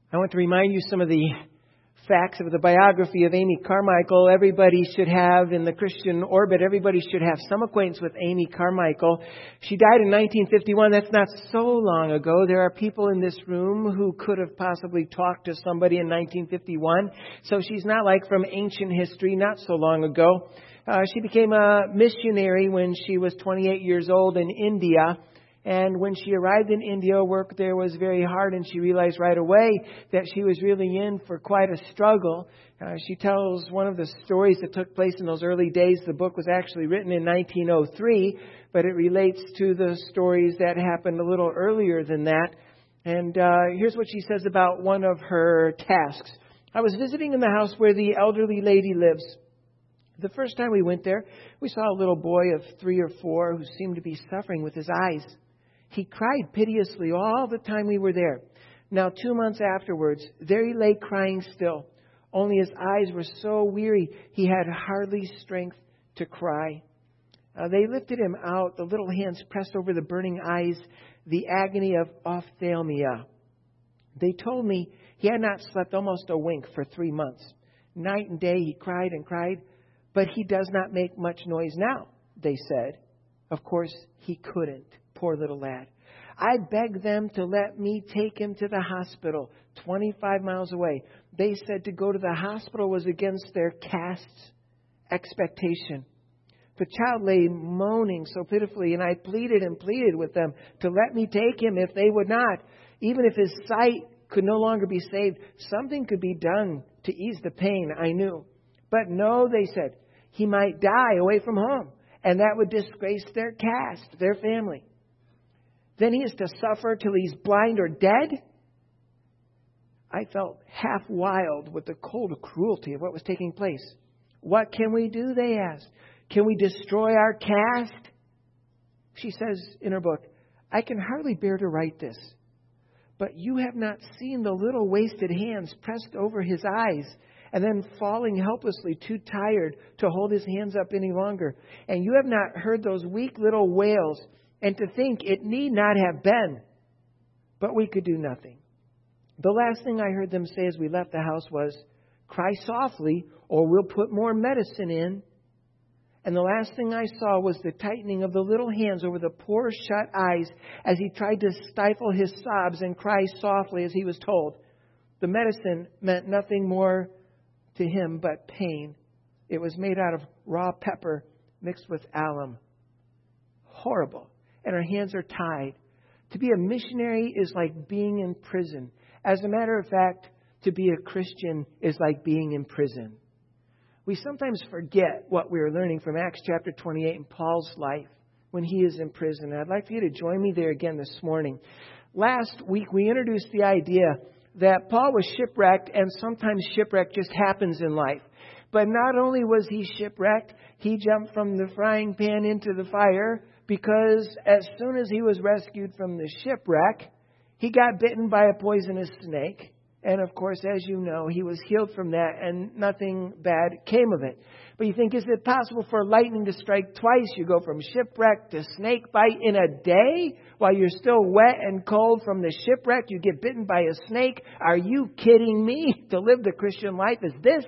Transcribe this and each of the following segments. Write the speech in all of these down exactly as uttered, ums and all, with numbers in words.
I want to remind you some of the facts of the biography of Amy Carmichael. Everybody should have, in the Christian orbit, everybody should have some acquaintance with Amy Carmichael. She died in nineteen fifty-one. That's not so long ago. There are people in this room who could have possibly talked to somebody in nineteen fifty-one. So she's not like from ancient history, not so long ago. Uh, she became a missionary when she was twenty-eight years old in India. And when she arrived in India, work there was very hard, and she realized right away that she was really in for quite a struggle. Uh, she tells one of the stories that took place in those early days. The book was actually written in nineteen oh three, but it relates to the stories that happened a little earlier than that. And uh, here's what she says about one of her tasks. I was visiting in the house where the elderly lady lives. The first time we went there, we saw a little boy of three or four who seemed to be suffering with his eyes. He cried piteously all the time we were there. Now, two months afterwards, there he lay crying still. Only his eyes were so weary, he had hardly strength to cry. Uh, they lifted him out, the little hands pressed over the burning eyes, the agony of ophthalmia. They told me he had not slept almost a wink for three months. Night and day he cried and cried, but he does not make much noise now, they said. Of course, he couldn't. Poor little lad. I begged them to let me take him to the hospital, twenty-five miles away. They said to go to the hospital was against their caste's expectation. The child lay moaning so pitifully, and I pleaded and pleaded with them to let me take him if they would not. Even if his sight could no longer be saved, something could be done to ease the pain, I knew. But no, they said, he might die away from home, and that would disgrace their caste, their family. Then he is to suffer till he's blind or dead? I felt half wild with the cold cruelty of what was taking place. What can we do, they asked. Can we destroy our caste? She says in her book, I can hardly bear to write this, but you have not seen the little wasted hands pressed over his eyes and then falling helplessly, too tired to hold his hands up any longer. And you have not heard those weak little wails. And to think it need not have been. But we could do nothing. The last thing I heard them say as we left the house was, cry softly or we'll put more medicine in. And the last thing I saw was the tightening of the little hands over the poor shut eyes as he tried to stifle his sobs and cry softly as he was told. The medicine meant nothing more to him but pain. It was made out of raw pepper mixed with alum. Horrible. And our hands are tied. To be a missionary is like being in prison. As a matter of fact, to be a Christian is like being in prison. We sometimes forget what we are learning from Acts chapter twenty-eight in Paul's life when he is in prison. I'd like for you to join me there again this morning. Last week we introduced the idea that Paul was shipwrecked, and sometimes shipwreck just happens in life. But not only was he shipwrecked, he jumped from the frying pan into the fire, because as soon as he was rescued from the shipwreck, he got bitten by a poisonous snake. And of course, as you know, he was healed from that and nothing bad came of it. But you think, is it possible for lightning to strike twice? You go from shipwreck to snake bite in a day while you're still wet and cold from the shipwreck. You get bitten by a snake. Are you kidding me? To live the Christian life is this?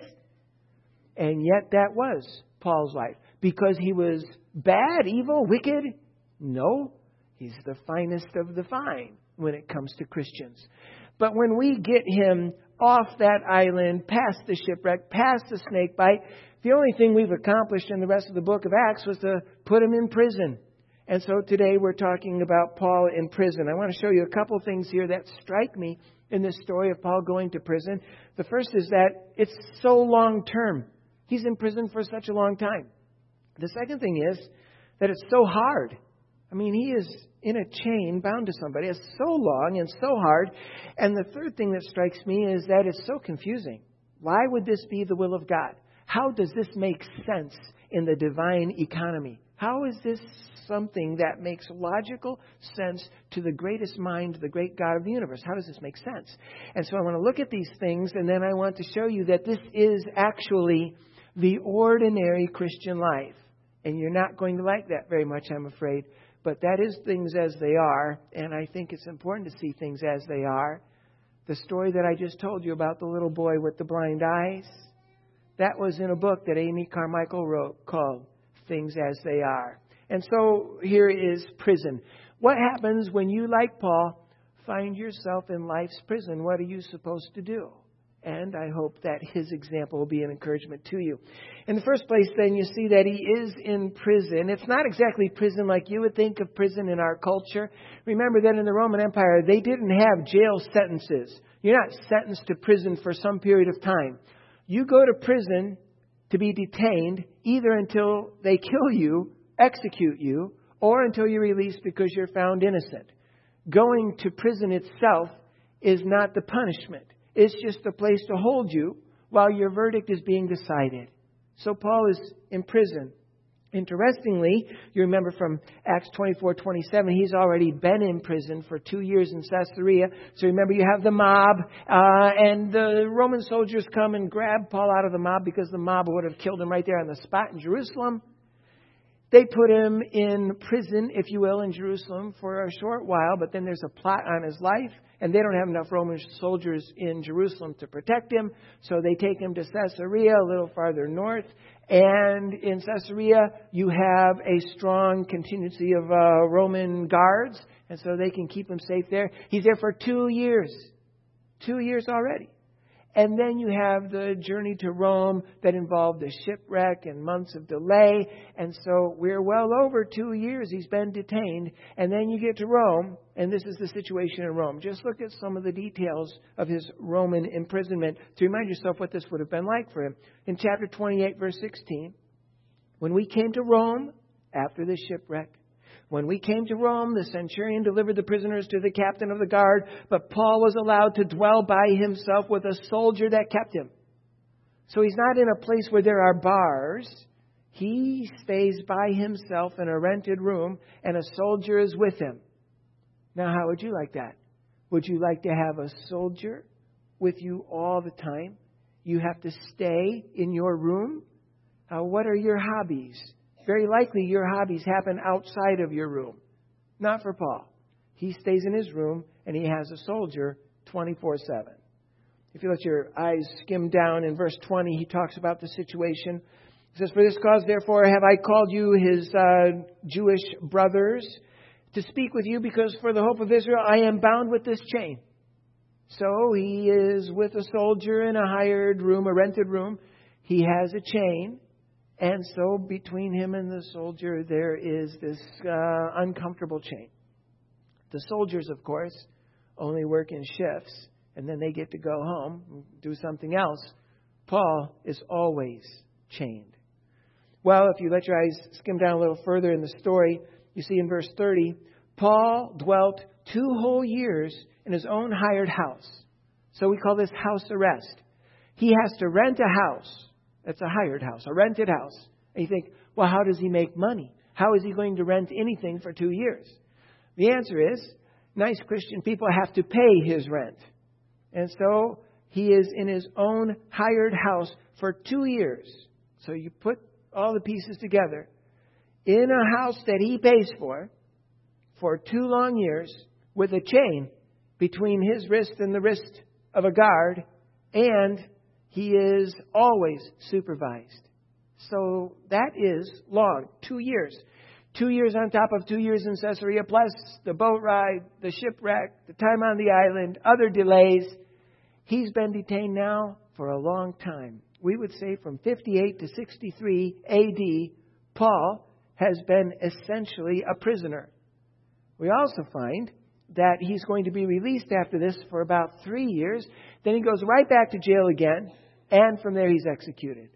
And yet that was Paul's life. Because he was bad, evil, wicked? No, he's the finest of the fine when it comes to Christians. But when we get him off that island, past the shipwreck, past the snake bite, the only thing we've accomplished in the rest of the book of Acts was to put him in prison. And so today we're talking about Paul in prison. I want to show you a couple things here that strike me in this story of Paul going to prison. The first is that it's so long term. He's in prison for such a long time. The second thing is that it's so hard. I mean, he is in a chain bound to somebody. It's so long and so hard. And the third thing that strikes me is that it's so confusing. Why would this be the will of God? How does this make sense in the divine economy? How is this something that makes logical sense to the greatest mind, the great God of the universe? How does this make sense? And so I want to look at these things, and then I want to show you that this is actually the ordinary Christian life. And you're not going to like that very much, I'm afraid. But that is things as they are. And I think it's important to see things as they are. The story that I just told you about the little boy with the blind eyes, that was in a book that Amy Carmichael wrote called Things as They Are. And so here is prison. What happens when you, like Paul, find yourself in life's prison? What are you supposed to do? And I hope that his example will be an encouragement to you. In the first place, then, you see that he is in prison. It's not exactly prison like you would think of prison in our culture. Remember that in the Roman Empire, they didn't have jail sentences. You're not sentenced to prison for some period of time. You go to prison to be detained either until they kill you, execute you, or until you're released because you're found innocent. Going to prison itself is not the punishment. It's just a place to hold you while your verdict is being decided. So Paul is in prison. Interestingly, you remember from Acts twenty-four twenty-seven, he's already been in prison for two years in Caesarea. So remember, you have the mob, uh, and the Roman soldiers come and grab Paul out of the mob because the mob would have killed him right there on the spot in Jerusalem. They put him in prison, if you will, in Jerusalem for a short while, but then there's a plot on his life, and they don't have enough Roman soldiers in Jerusalem to protect him, so they take him to Caesarea, a little farther north, and in Caesarea you have a strong contingency of uh, Roman guards, and so they can keep him safe there. He's there for two years, two years already. And then you have the journey to Rome that involved a shipwreck and months of delay. And so we're well over two years he's been detained. And then you get to Rome, and this is the situation in Rome. Just look at some of the details of his Roman imprisonment to remind yourself what this would have been like for him. In chapter twenty-eight, verse sixteen, when we came to Rome after the shipwreck, When we came to Rome, the centurion delivered the prisoners to the captain of the guard, but Paul was allowed to dwell by himself with a soldier that kept him. So he's not in a place where there are bars. He stays by himself in a rented room, and a soldier is with him. Now, how would you like that? Would you like to have a soldier with you all the time? You have to stay in your room? Uh, what are your hobbies? Very likely your hobbies happen outside of your room. Not for Paul. He stays in his room and he has a soldier twenty-four seven. If you let your eyes skim down in verse twenty, he talks about the situation. He says, "For this cause, therefore, have I called you, his uh, Jewish brothers, to speak with you, because for the hope of Israel I am bound with this chain." So he is with a soldier in a hired room, a rented room. He has a chain. And so between him and the soldier, there is this uh, uncomfortable chain. The soldiers, of course, only work in shifts, and then they get to go home and do something else. Paul is always chained. Well, if you let your eyes skim down a little further in the story, you see in verse thirty, Paul dwelt two whole years in his own hired house. So we call this house arrest. He has to rent a house. That's a hired house, a rented house. And you think, well, how does he make money? How is he going to rent anything for two years? The answer is, nice Christian people have to pay his rent. And so he is in his own hired house for two years. So you put all the pieces together. In a house that he pays for, for two long years, with a chain between his wrist and the wrist of a guard, and he is always supervised. So that is long. Two years. Two years on top of two years in Caesarea, plus the boat ride, the shipwreck, the time on the island, other delays. He's been detained now for a long time. We would say from fifty-eight to sixty-three A D, Paul has been essentially a prisoner. We also find that he's going to be released after this for about three years. Then he goes right back to jail again, and from there he's executed.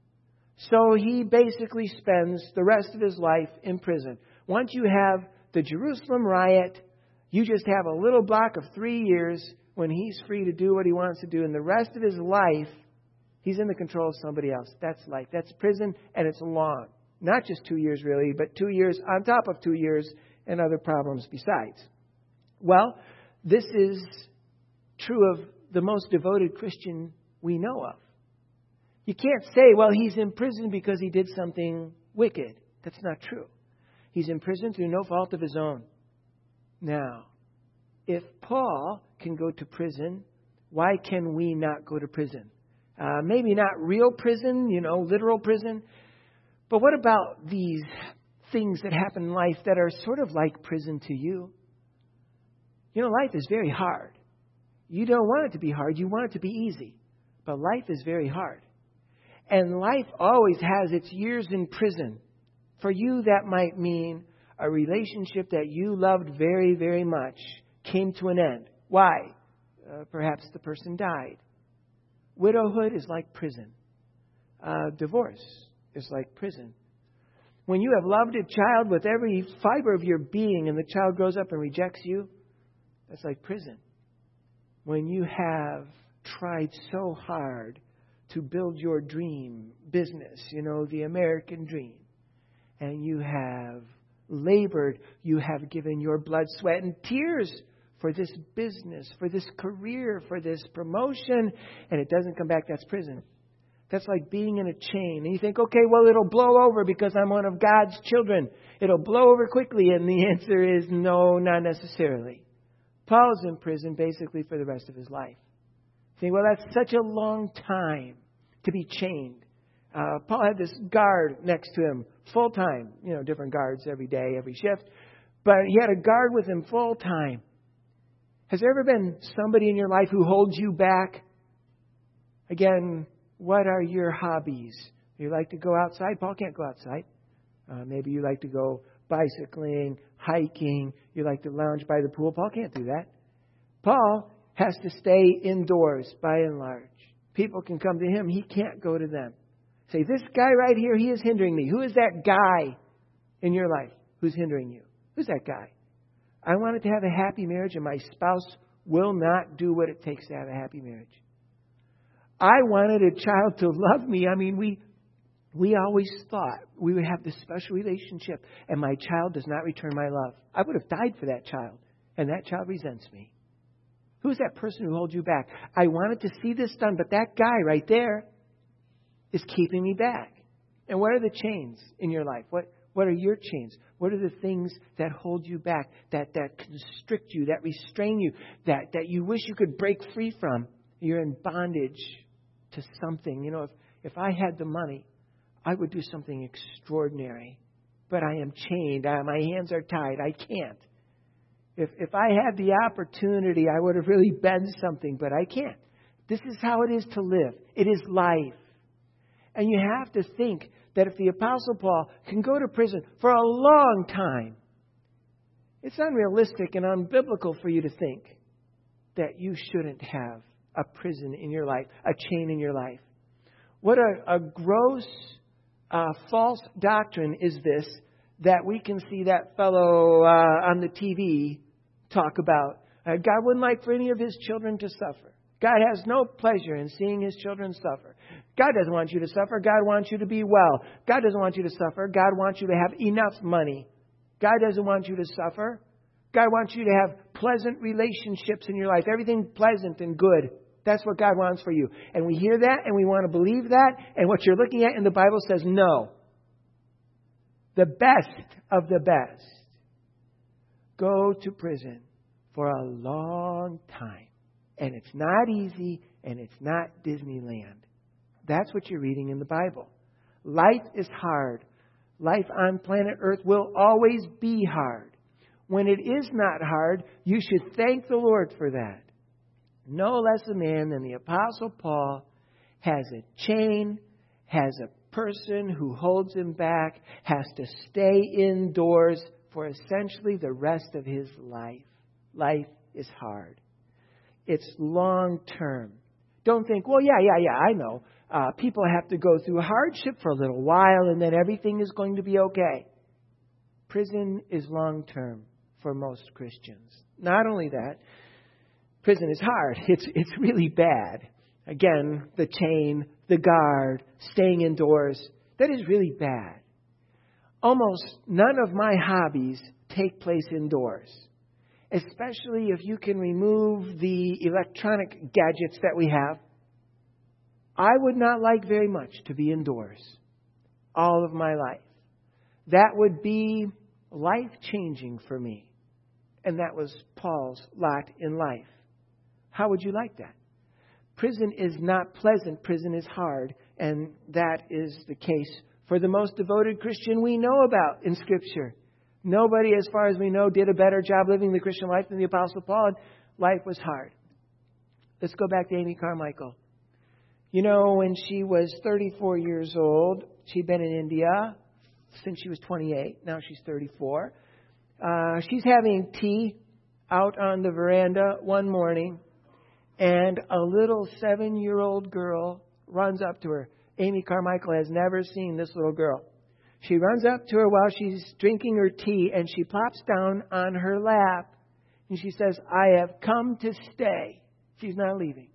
So he basically spends the rest of his life in prison. Once you have the Jerusalem riot, you just have a little block of three years when he's free to do what he wants to do. And the rest of his life, he's in the control of somebody else. That's life. That's prison, and it's long. Not just two years, really, but two years on top of two years and other problems besides. Well, this is true of the most devoted Christian we know of. You can't say, well, he's in prison because he did something wicked. That's not true. He's in prison through no fault of his own. Now, if Paul can go to prison Why can we not go to prison? Uh, maybe not real prison, you know, literal prison. But what about these things that happen in life that are sort of like prison to you? You know, life is very hard. You don't want it to be hard. You want it to be easy. But life is very hard. And life always has its years in prison. For you, that might mean a relationship that you loved very, very much came to an end. Why? Uh, perhaps the person died. Widowhood is like prison. Uh, divorce is like prison. When you have loved a child with every fiber of your being and the child grows up and rejects you, that's like prison. When you have tried so hard to build your dream business, you know, the American dream, and you have labored, you have given your blood, sweat, and tears for this business, for this career, for this promotion, and it doesn't come back, that's prison. That's like being in a chain. And you think, okay, well, it'll blow over because I'm one of God's children. It'll blow over quickly. And the answer is no, not necessarily. Paul's in prison basically for the rest of his life. You think, well, that's such a long time to be chained. Uh, Paul had this guard next to him full time. You know, different guards every day, every shift. But he had a guard with him full time. Has there ever been somebody in your life who holds you back? Again, what are your hobbies? You like to go outside? Paul can't go outside. Uh, maybe you like to go bicycling, hiking. You like to lounge by the pool. Paul can't do that. Paul has to stay indoors by and large. People can come to him. He can't go to them. Say, this guy right here, he is hindering me. Who is that guy in your life who's hindering you? Who's that guy? I wanted to have a happy marriage, and my spouse will not do what it takes to have a happy marriage. I wanted a child to love me. I mean, we we always thought we would have this special relationship, and my child does not return my love. I would have died for that child, and that child resents me. Who's that person who holds you back? I wanted to see this done, but that guy right there is keeping me back. And what are the chains in your life? What What are your chains? What are the things that hold you back, that, that constrict you, that restrain you, that, that you wish you could break free from? You're in bondage to something. You know, if, if I had the money, I would do something extraordinary. But I am chained. I, my hands are tied. I can't. If, if I had the opportunity, I would have really been something, but I can't. This is how it is to live. It is life. And you have to think that if the Apostle Paul can go to prison for a long time, it's unrealistic and unbiblical for you to think that you shouldn't have a prison in your life, a chain in your life. What a, a gross, uh, false doctrine is this that we can see that fellow uh, on the T V talk about. Uh, God wouldn't like for any of His children to suffer. God has no pleasure in seeing His children suffer. God doesn't want you to suffer. God wants you to be well. God doesn't want you to suffer. God wants you to have enough money. God doesn't want you to suffer. God wants you to have pleasant relationships in your life. Everything pleasant and good. That's what God wants for you. And we hear that and we want to believe that. And what you're looking at in the Bible says no. The best of the best go to prison for a long time. And it's not easy, and it's not Disneyland. That's what you're reading in the Bible. Life is hard. Life on planet Earth will always be hard. When it is not hard, you should thank the Lord for that. No less a man than the Apostle Paul has a chain, has a person who holds him back, has to stay indoors for essentially the rest of his life. Life is hard. It's long term. Don't think, well, yeah, yeah, yeah, I know. Uh, people have to go through hardship for a little while and then everything is going to be okay. Prison is long term for most Christians. Not only that, prison is hard. It's, it's really bad. Again, the chain, the guard, staying indoors. That is really bad. Almost none of my hobbies take place indoors. Especially if you can remove the electronic gadgets that we have. I would not like very much to be indoors all of my life. That would be life-changing for me. And that was Paul's lot in life. How would you like that? Prison is not pleasant. Prison is hard. And that is the case for the most devoted Christian we know about in Scripture. Nobody, as far as we know, did a better job living the Christian life than the Apostle Paul. And life was hard. Let's go back to Amy Carmichael. You know, when she was thirty-four years old, she'd been in India since she was twenty-eight. Now she's thirty-four. Uh, she's having tea out on the veranda one morning, and a little seven-year-old girl runs up to her. Amy Carmichael has never seen this little girl. She runs up to her while she's drinking her tea, and she plops down on her lap, and she says, "I have come to stay." She's not leaving.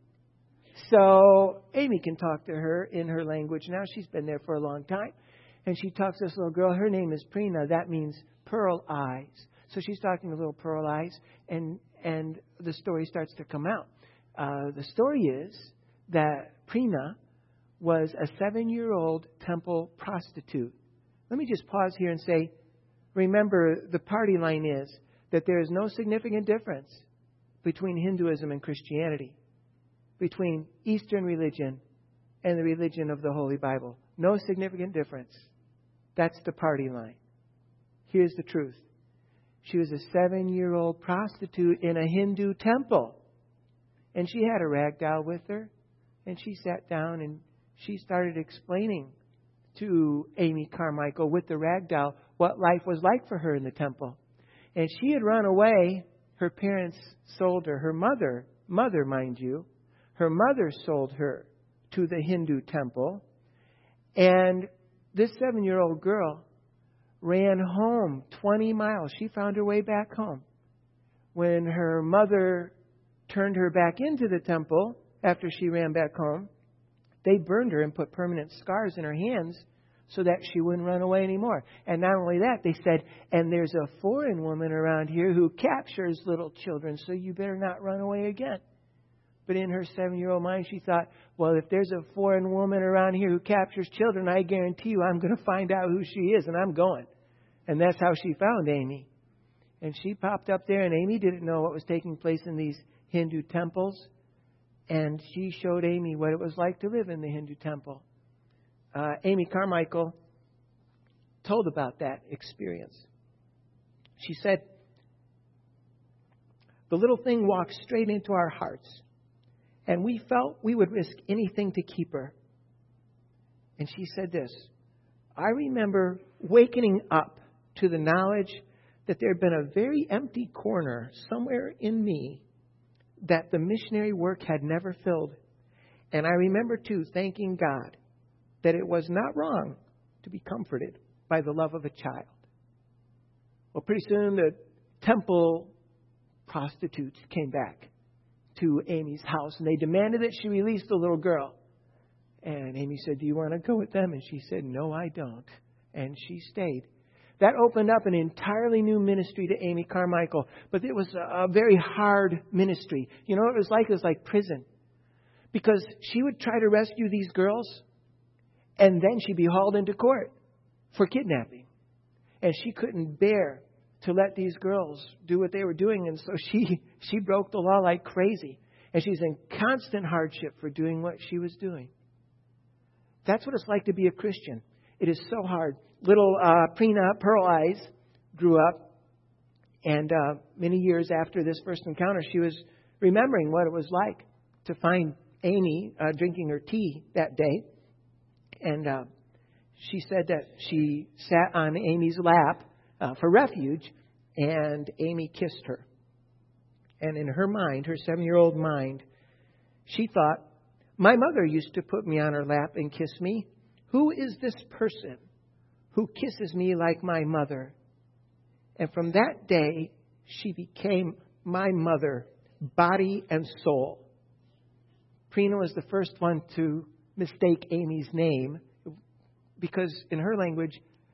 So Amy can talk to her in her language now. She's been there for a long time. And she talks to this little girl. Her name is Prina. That means pearl eyes. So she's talking to little pearl eyes. And, and the story starts to come out. Uh, the story is that Prina was a seven-year-old temple prostitute. Let me just pause here and say, remember, the party line is that there is no significant difference between Hinduism and Christianity, between Eastern religion and the religion of the Holy Bible. No significant difference. That's the party line. Here's the truth. She was a seven-year-old prostitute in a Hindu temple. And she had a rag doll with her. And she sat down and she started explaining to Amy Carmichael with the rag doll what life was like for her in the temple. And she had run away. Her parents sold her. Her mother, mother, mind you, her mother sold her to the Hindu temple. And this seven-year-old girl ran home twenty miles. She found her way back home. When her mother turned her back into the temple after she ran back home, they burned her and put permanent scars in her hands so that she wouldn't run away anymore. And not only that, they said, and there's a foreign woman around here who captures little children, so you better not run away again. But in her seven-year-old mind, she thought, well, if there's a foreign woman around here who captures children, I guarantee you I'm going to find out who she is, and I'm going. And that's how she found Amy. And she popped up there, and Amy didn't know what was taking place in these Hindu temples. And she showed Amy what it was like to live in the Hindu temple. Uh, Amy Carmichael told about that experience. She said, the little thing walked straight into our hearts, and we felt we would risk anything to keep her. And she said this, I remember waking up to the knowledge that there had been a very empty corner somewhere in me that the missionary work had never filled. And I remember, too, thanking God that it was not wrong to be comforted by the love of a child. Well, pretty soon the temple prostitutes came back to Amy's house, and they demanded that she release the little girl. And Amy said, do you want to go with them? And she said, no, I don't. And she stayed. That opened up an entirely new ministry to Amy Carmichael. But it was a very hard ministry. You know what it was like? It was like prison. Because she would try to rescue these girls, and then she'd be hauled into court for kidnapping. And she couldn't bear to let these girls do what they were doing. And so she, she broke the law like crazy. And she's in constant hardship for doing what she was doing. That's what it's like to be a Christian. It is so hard. Little uh, Prina, Pearl Eyes, grew up. And uh, many years after this first encounter, she was remembering what it was like to find Amy uh, drinking her tea that day. And uh, she said that she sat on Amy's lap uh, for refuge, and Amy kissed her. And in her mind, her seven-year-old mind, she thought, my mother used to put me on her lap and kiss me. Who is this person who kisses me like my mother? And from that day, she became my mother, body and soul. Prina was the first one to mistake Amy's name because in her language,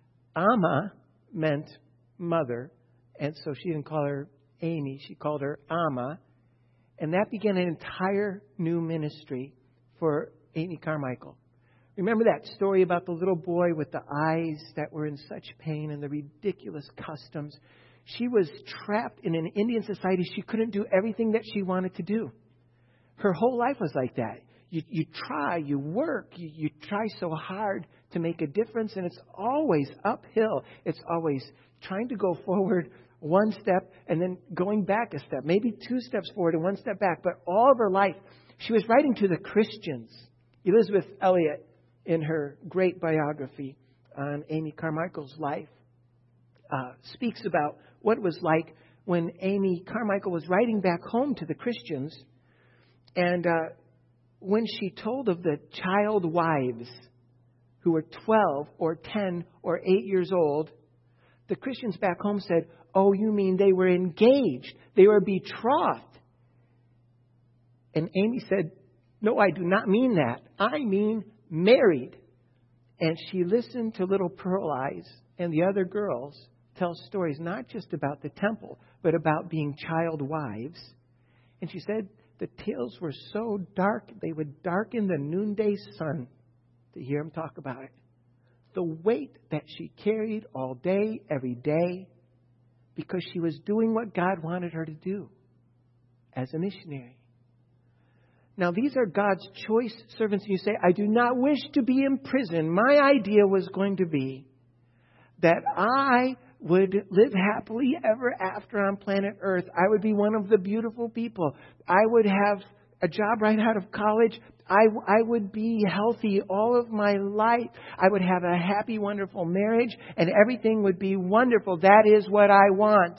Ama meant mother. And so she didn't call her Amy. She called her Ama. And that began an entire new ministry for Amy Carmichael. Remember that story about the little boy with the eyes that were in such pain and the ridiculous customs? She was trapped in an Indian society. She couldn't do everything that she wanted to do. Her whole life was like that. You, you try, you work, you, you try so hard to make a difference, and it's always uphill. It's always trying to go forward one step and then going back a step, maybe two steps forward and one step back. But all of her life, she was writing to the Christians. Elizabeth Elliot, in her great biography on Amy Carmichael's life, uh, speaks about what it was like when Amy Carmichael was writing back home to the Christians. And uh, when she told of the child wives who were twelve or ten or eight years old, the Christians back home said, "Oh, you mean they were engaged? They were betrothed?" And Amy said, "No, I do not mean that. I mean married." And she listened to little Pearl Eyes and the other girls tell stories not just about the temple, but about being child wives. And she said the tales were so dark, they would darken the noonday sun to hear them talk about it. The weight that she carried all day, every day, because she was doing what God wanted her to do as a missionary. Now, these are God's choice servants. And you say, "I do not wish to be in prison." My idea was going to be that I would live happily ever after on planet Earth. I would be one of the beautiful people. I would have a job right out of college. I, I would be healthy all of my life. I would have a happy, wonderful marriage, and everything would be wonderful. That is what I want.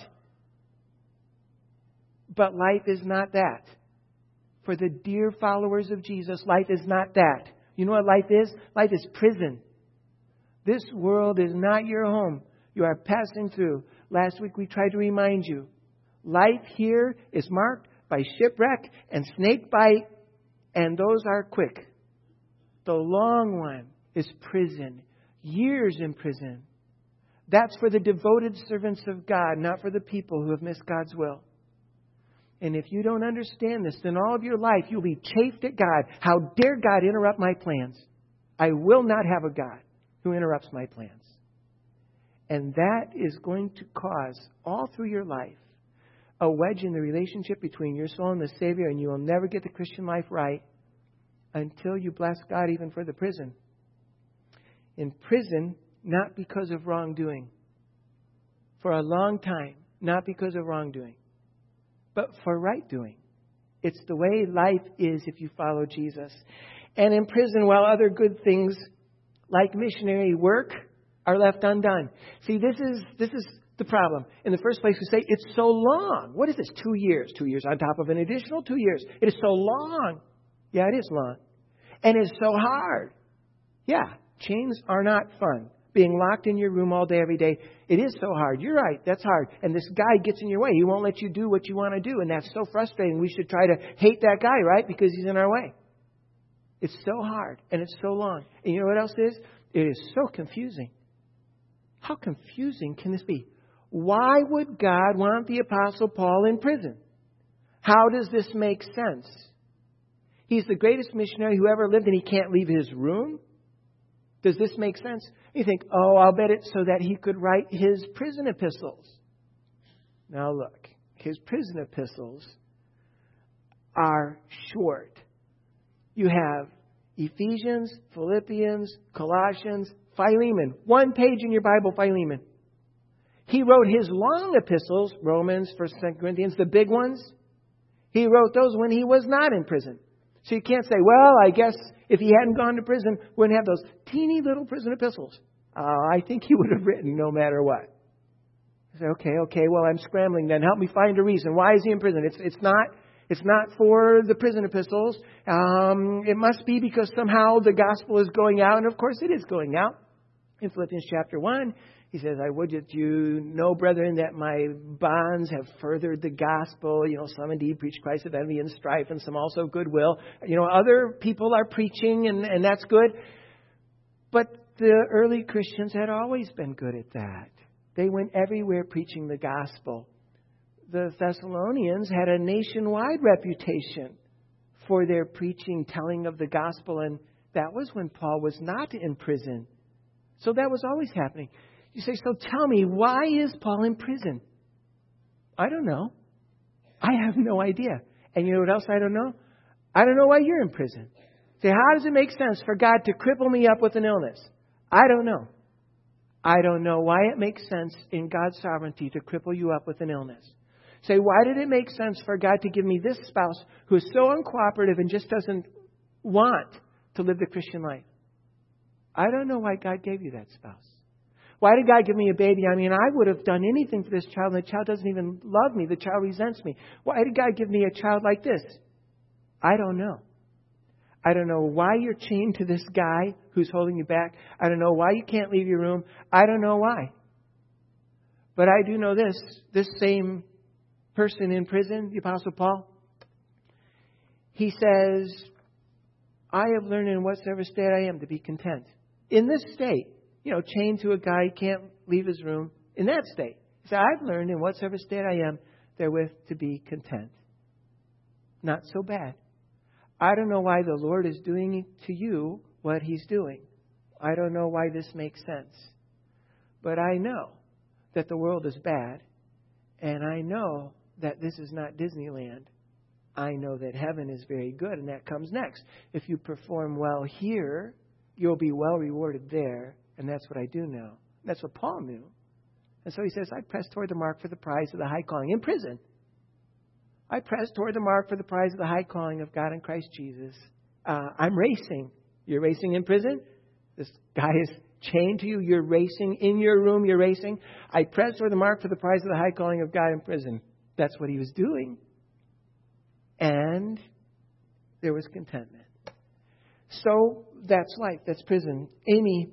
But life is not that. For the dear followers of Jesus, life is not that. You know what life is? Life is prison. This world is not your home. You are passing through. Last week we tried to remind you. Life here is marked by shipwreck and snake bite, and those are quick. The long one is prison. Years in prison. That's for the devoted servants of God, not for the people who have missed God's will. And if you don't understand this, then all of your life you'll be chafed at God. How dare God interrupt my plans? I will not have a God who interrupts my plans. And that is going to cause, all through your life, a wedge in the relationship between your soul and the Savior, and you will never get the Christian life right until you bless God even for the prison. In prison, not because of wrongdoing. For a long time, not because of wrongdoing, but for right doing. It's the way life is if you follow Jesus. And in prison, while other good things like missionary work are left undone. See, this is this is the problem. In the first place, we say it's so long. What is this? Two years. Two years on top of an additional two years. It is so long. Yeah, it is long. And it's so hard. Yeah, chains are not fun. Being locked in your room all day, every day, it is so hard. You're right, that's hard. And this guy gets in your way. He won't let you do what you want to do. And that's so frustrating. We should try to hate that guy, right? Because he's in our way. It's so hard and it's so long. And you know what else is? It is so confusing. How confusing can this be? Why would God want the Apostle Paul in prison? How does this make sense? He's the greatest missionary who ever lived and he can't leave his room? Does this make sense? You think, oh, I'll bet it's so that he could write his prison epistles. Now look, his prison epistles are short. You have Ephesians, Philippians, Colossians, Philemon. One page in your Bible, Philemon. He wrote his long epistles, Romans, First, Second Corinthians, the big ones. He wrote those when he was not in prison. So you can't say, well, I guess if he hadn't gone to prison, we wouldn't have those teeny little prison epistles. Uh, I think he would have written no matter what. I say, okay, okay, well, I'm scrambling then. Help me find a reason. Why is he in prison? It's it's not it's not for the prison epistles. Um, it must be because somehow the gospel is going out. And of course it is going out. In Philippians chapter one, he says, I would that you know, brethren, that my bonds have furthered the gospel. You know, some indeed preach Christ of envy and strife, and some also goodwill. You know, other people are preaching, and, and that's good. But the early Christians had always been good at that. They went everywhere preaching the gospel. The Thessalonians had a nationwide reputation for their preaching, telling of the gospel, and that was when Paul was not in prison. So that was always happening. You say, so tell me, why is Paul in prison? I don't know. I have no idea. And you know what else I don't know? I don't know why you're in prison. Say, how does it make sense for God to cripple me up with an illness? I don't know. I don't know why it makes sense in God's sovereignty to cripple you up with an illness. Say, why did it make sense for God to give me this spouse who is so uncooperative and just doesn't want to live the Christian life? I don't know why God gave you that spouse. Why did God give me a baby? I mean, I would have done anything for this child, and the child doesn't even love me. The child resents me. Why did God give me a child like this? I don't know. I don't know why you're chained to this guy who's holding you back. I don't know why you can't leave your room. I don't know why. But I do know this. This same person in prison, the Apostle Paul, he says, I have learned in whatsoever state I am to be content. In this state, you know, chained to a guy, he can't leave his room. In that state, he said, I've learned in whatsoever state I am therewith to be content. Not so bad. I don't know why the Lord is doing to you what He's doing. I don't know why this makes sense. But I know that the world is bad. And I know that this is not Disneyland. I know that heaven is very good, and that comes next. If you perform well here, you'll be well rewarded there. And that's what I do know. That's what Paul knew. And so he says, I press toward the mark for the prize of the high calling. In prison. I press toward the mark for the prize of the high calling of God in Christ Jesus. Uh, I'm racing. You're racing in prison? This guy is chained to you. You're racing in your room. You're racing. I press toward the mark for the prize of the high calling of God in prison. That's what he was doing. And there was contentment. So that's life. That's prison. Amy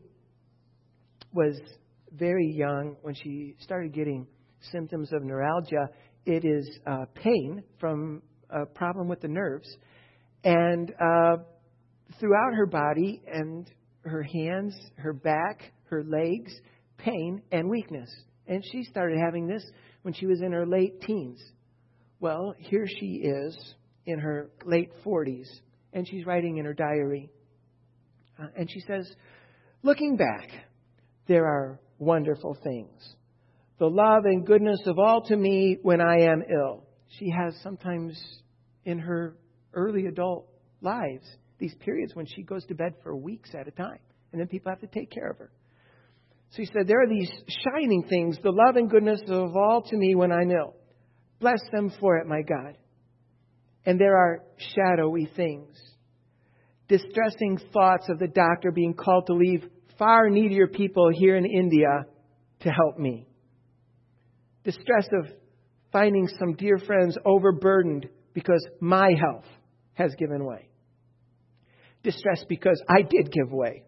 was very young when she started getting symptoms of neuralgia. It is uh, pain from a problem with the nerves. And uh, throughout her body and her hands, her back, her legs, pain and weakness. And she started having this when she was in her late teens. Well, here she is in her late forties. And she's writing in her diary. Uh, and she says, looking back, there are wonderful things. The love and goodness of all to me when I am ill. She has sometimes in her early adult lives these periods when she goes to bed for weeks at a time. And then people have to take care of her. So he said, there are these shining things, the love and goodness of all to me when I'm ill. Bless them for it, my God. And there are shadowy things. Distressing thoughts of the doctor being called to leave far needier people here in India to help me. Distress of finding some dear friends overburdened because my health has given way. Distress because I did give way.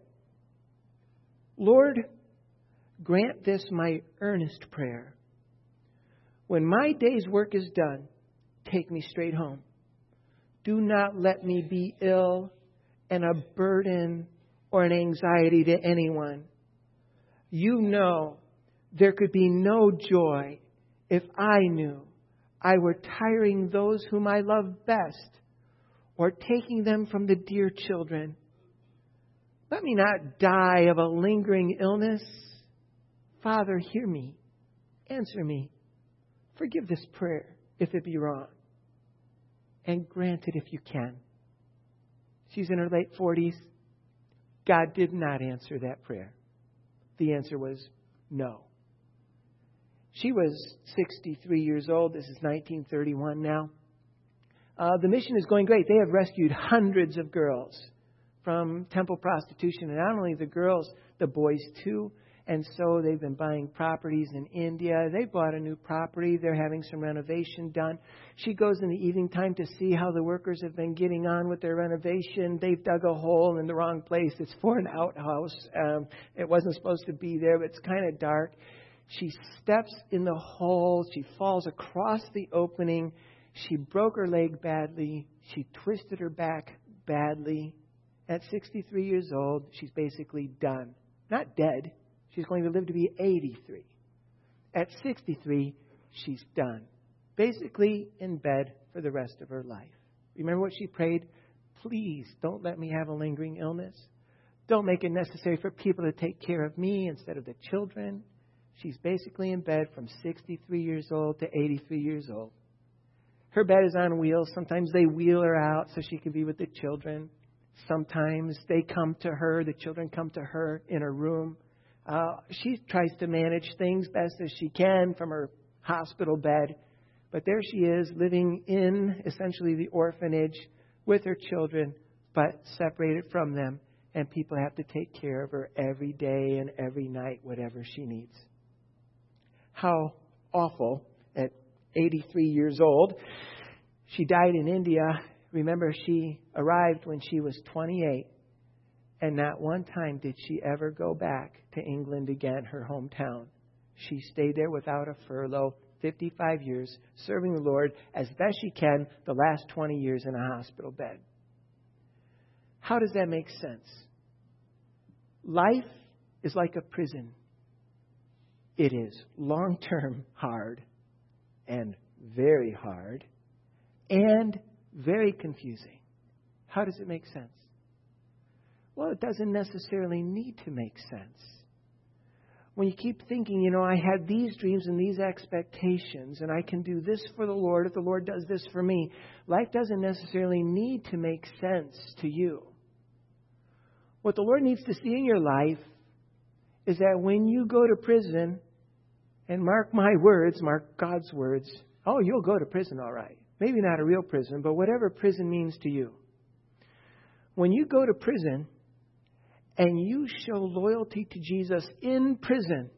Lord, grant this my earnest prayer. When my day's work is done, take me straight home. Do not let me be ill and a burden or an anxiety to anyone. You know there could be no joy if I knew I were tiring those whom I love best or taking them from the dear children. Let me not die of a lingering illness. Father, hear me. Answer me. Forgive this prayer if it be wrong. And grant it if you can. She's in her late forties. God did not answer that prayer. The answer was no. She was sixty-three years old. This is nineteen thirty-one now. Uh, the mission is going great. They have rescued hundreds of girls from temple prostitution. And not only the girls, the boys too. And so they've been buying properties in India. They bought a new property. They're having some renovation done. She goes in the evening time to see how the workers have been getting on with their renovation. They've dug a hole in the wrong place. It's for an outhouse. Um, it wasn't supposed to be there, but it's kind of dark. She steps in the hole. She falls across the opening. She broke her leg badly. She twisted her back badly. At sixty-three years old, she's basically done. Not dead. She's going to live to be eighty-three. At sixty-three, she's done. Basically in bed for the rest of her life. Remember what she prayed? Please don't let me have a lingering illness. Don't make it necessary for people to take care of me instead of the children. She's basically in bed from sixty-three years old to eighty-three years old. Her bed is on wheels. Sometimes they wheel her out so she can be with the children. Sometimes they come to her, the children come to her in her room. Uh, she tries to manage things best as she can from her hospital bed. But there she is, living in essentially the orphanage with her children, but separated from them. And people have to take care of her every day and every night, whatever she needs. How awful at eighty-three years old. She died in India. Remember, she arrived when she was twenty-eight. And not one time did she ever go back to England again, her hometown. She stayed there without a furlough, fifty-five years, serving the Lord as best she can the last twenty years in a hospital bed. How does that make sense? Life is like a prison. It is long-term hard and very hard and very confusing. How does it make sense? Well, it doesn't necessarily need to make sense. When you keep thinking, you know, I had these dreams and these expectations, and I can do this for the Lord if the Lord does this for me, life doesn't necessarily need to make sense to you. What the Lord needs to see in your life is that when you go to prison, and mark my words, mark God's words, oh, you'll go to prison all right. Maybe not a real prison, but whatever prison means to you. When you go to prison and you show loyalty to Jesus in prison,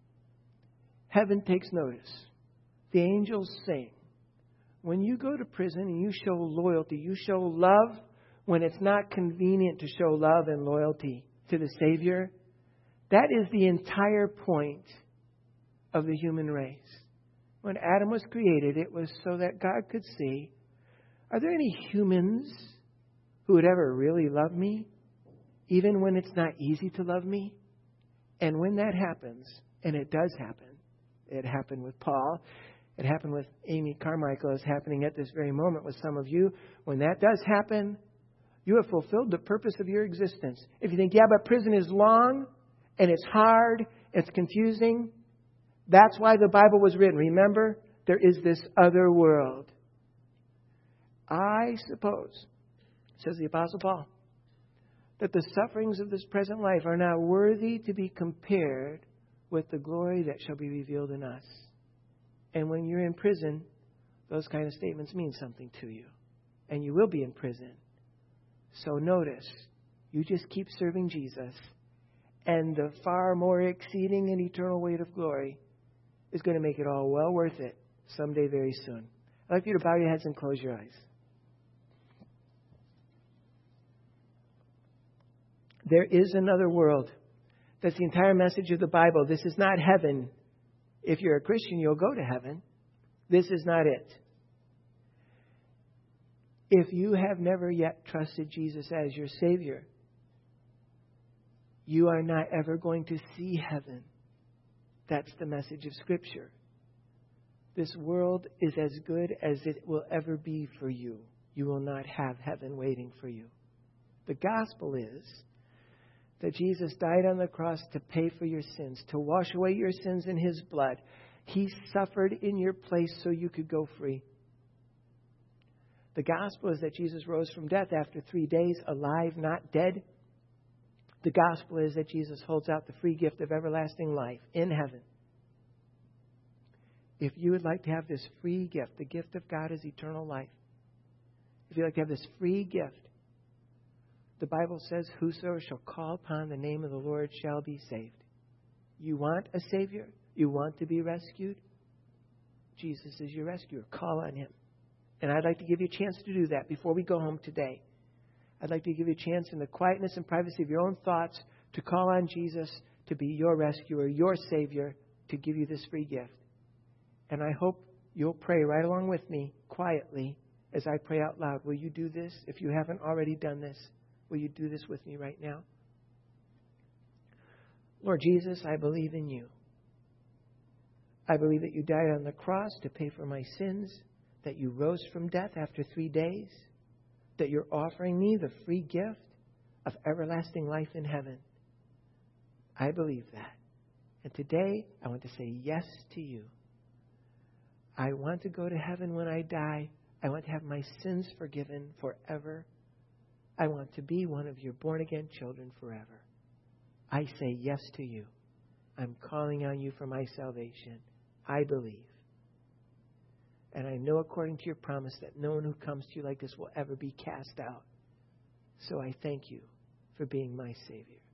heaven takes notice. The angels sing. When you go to prison and you show loyalty, you show love when it's not convenient to show love and loyalty to the Savior, that is the entire point of the human race. When Adam was created, it was so that God could see, are there any humans who would ever really love me, even when it's not easy to love me? And when that happens, and it does happen, it happened with Paul, it happened with Amy Carmichael, it's happening at this very moment with some of you. When that does happen, you have fulfilled the purpose of your existence. If you think, yeah, but prison is long, and it's hard, it's confusing, that's why the Bible was written. Remember, there is this other world. I suppose, says the Apostle Paul, that the sufferings of this present life are not worthy to be compared with the glory that shall be revealed in us. And when you're in prison, those kind of statements mean something to you. And you will be in prison. So notice, you just keep serving Jesus, and the far more exceeding and eternal weight of glory is going to make it all well worth it someday very soon. I'd like you to bow your heads and close your eyes. There is another world. That's the entire message of the Bible. This is not heaven. If you're a Christian, you'll go to heaven. This is not it. If you have never yet trusted Jesus as your Savior, you are not ever going to see heaven. That's the message of Scripture. This world is as good as it will ever be for you. You will not have heaven waiting for you. The gospel is that Jesus died on the cross to pay for your sins, to wash away your sins in His blood. He suffered in your place so you could go free. The gospel is that Jesus rose from death after three days, alive, not dead. The gospel is that Jesus holds out the free gift of everlasting life in heaven. If you would like to have this free gift, the gift of God is eternal life. If you'd like to have this free gift, the Bible says, whosoever shall call upon the name of the Lord shall be saved. You want a Savior? You want to be rescued? Jesus is your rescuer. Call on Him. And I'd like to give you a chance to do that before we go home today. I'd like to give you a chance in the quietness and privacy of your own thoughts to call on Jesus to be your rescuer, your Savior, to give you this free gift. And I hope you'll pray right along with me quietly as I pray out loud. Will you do this? If you haven't already done this, will you do this with me right now? Lord Jesus, I believe in You. I believe that You died on the cross to pay for my sins, that You rose from death after three days, that You're offering me the free gift of everlasting life in heaven. I believe that. And today, I want to say yes to You. I want to go to heaven when I die I want to have my sins forgiven forever. I want to be one of your born-again children forever. I say yes to you. I'm calling on you for my salvation. I believe. And I know according to your promise that no one who comes to you like this will ever be cast out. So I thank you for being my Savior.